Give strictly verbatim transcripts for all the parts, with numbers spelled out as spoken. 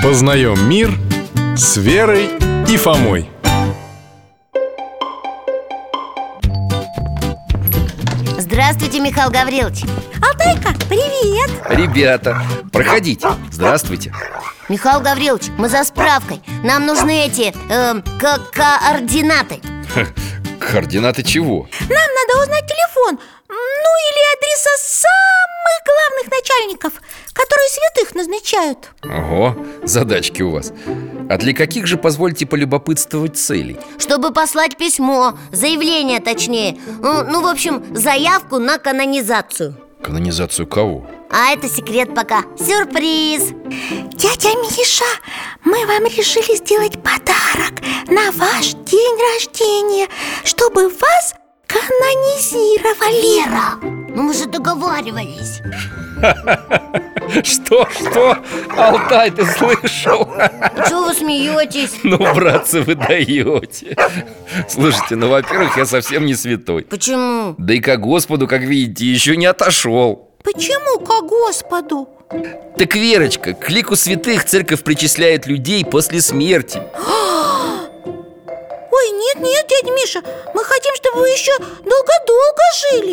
Познаем мир с Верой и Фомой. Здравствуйте, Михаил Гаврилович. Алтайка, привет! Ребята, проходите. Здравствуйте. Михаил Гаврилович, мы за справкой. Нам нужны эти э, ко- координаты. Координаты чего? Нам надо узнать телефон, ну или адреса самых главных начальников, которые святых назначают. Ого, задачки у вас. А для каких же, позвольте полюбопытствовать, целей? Чтобы послать письмо, заявление точнее. Ну, ну, в общем, заявку на канонизацию. Канонизацию кого? А это секрет пока. Сюрприз. Дядя Миша, мы вам решили сделать подарок на ваш день рождения, чтобы вас канонизировали. Вера, ну мы же договаривались. Что, что? Алтай, ты слышал? Чего вы смеетесь? Ну, братцы, вы даете. Слушайте, ну, во-первых, я совсем не святой. Почему? Да и ко Господу, как видите, еще не отошел. Почему ко Господу? Так, Верочка, к лику святых церковь причисляет людей после смерти. Ой, нет-нет, дядя Миша, мы хотим, чтобы вы еще долго-долго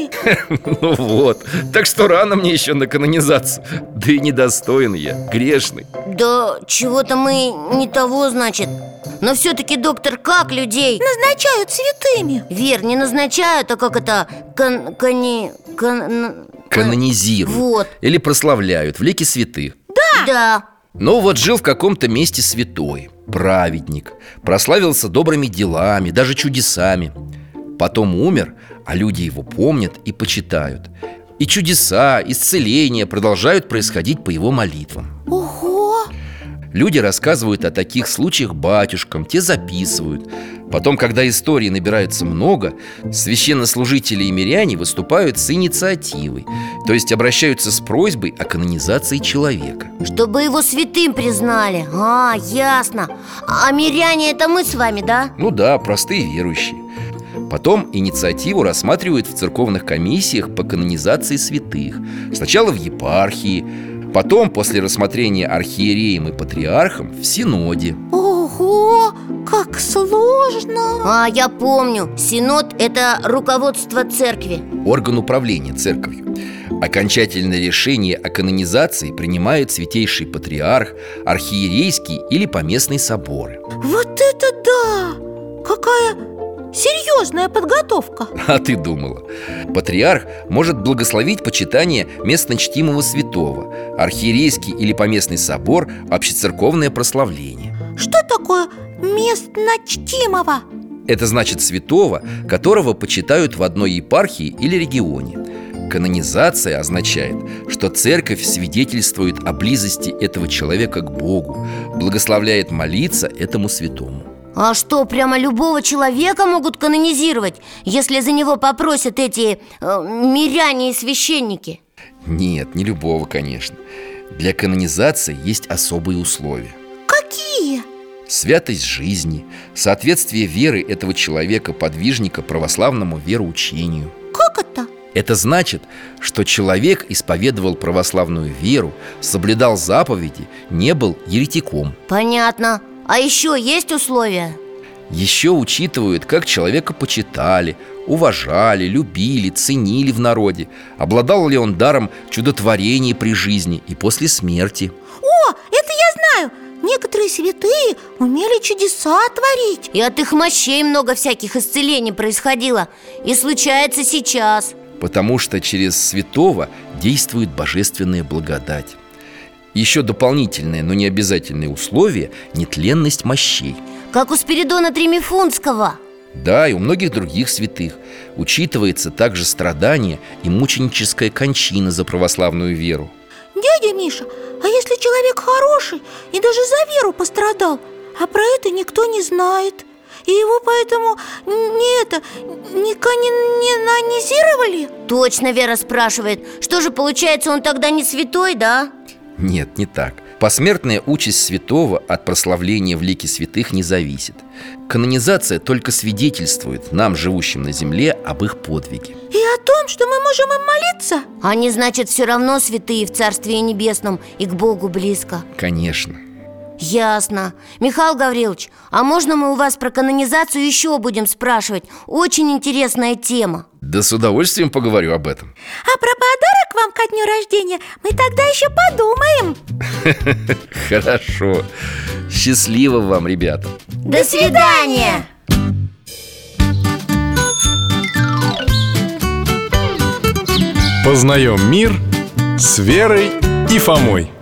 жили. Ну вот, так что рано мне еще на канонизацию. Да и недостоин я, грешный. Да чего-то мы не того, значит. Но все-таки, доктор, как людей? Назначают святыми. Вер, не назначают, а как это? Кан... Кани... Кан... Канонизируют. Вот. Или прославляют в лике святых. Да. Да. Ну вот жил в каком-то месте святой, праведник, прославился добрыми делами, даже чудесами. Потом умер, а люди его помнят и почитают. И чудеса, исцеления продолжают происходить по его молитвам. Ого! Люди рассказывают о таких случаях батюшкам, те записывают. Потом, когда историй набирается много, священнослужители и миряне выступают с инициативой, то есть обращаются с просьбой о канонизации человека. Чтобы его святым признали. А, ясно. А миряне это мы с вами, да? Ну да, простые верующие. Потом инициативу рассматривают в церковных комиссиях по канонизации святых. Сначала в епархии, потом, после рассмотрения архиереем и патриархом, в синоде. Ого, как сложно! А, я помню. Синод – это руководство церкви. Орган управления церковью. Окончательное решение о канонизации принимает святейший патриарх, архиерейский или поместный соборы. Вот это да! Какая серьезная подготовка! А ты думала? Патриарх может благословить почитание местночтимого святого, архиерейский или поместный собор – общецерковное прославление. Что такое местночтимого? Это значит святого, которого почитают в одной епархии или регионе. Канонизация означает, что церковь свидетельствует о близости этого человека к Богу, благословляет молиться этому святому. А что, прямо любого человека могут канонизировать, если за него попросят эти э, миряне и священники? Нет, не любого, конечно. Для канонизации есть особые условия. Какие? Святость жизни, соответствие веры этого человека, подвижника, православному вероучению. Как это? Это значит, что человек исповедовал православную веру, соблюдал заповеди, не был еретиком. Понятно. А еще есть условия? Еще учитывают, как человека почитали, уважали, любили, ценили в народе. Обладал ли он даром чудотворения при жизни и после смерти. О, это я знаю! Некоторые святые умели чудеса творить. И от их мощей много всяких исцелений происходило. И случается сейчас. Потому что через святого действует божественная благодать. Еще дополнительное, но не обязательное условие – нетленность мощей. Как у Спиридона Тремифунтского. Да, и у многих других святых. Учитывается также страдание и мученическая кончина за православную веру. Дядя Миша, а если человек хороший и даже за веру пострадал, а про это никто не знает, и его поэтому не это, не канонизировали? Точно, Вера спрашивает. Что же, получается, он тогда не святой, да? Нет, не так. Посмертная участь святого от прославления в лике святых не зависит. Канонизация только свидетельствует нам, живущим на земле, об их подвиге. И о том, что мы можем им молиться? Они, значит, все равно святые в Царстве Небесном и к Богу близко. Конечно. Ясно. Михаил Гаврилович, а можно мы у вас про канонизацию еще будем спрашивать? Очень интересная тема. Да с удовольствием поговорю об этом. А про подарок вам ко дню рождения мы тогда еще подумаем. Хорошо. Счастливо вам, ребята. До свидания! Познаем мир с Верой и Фомой.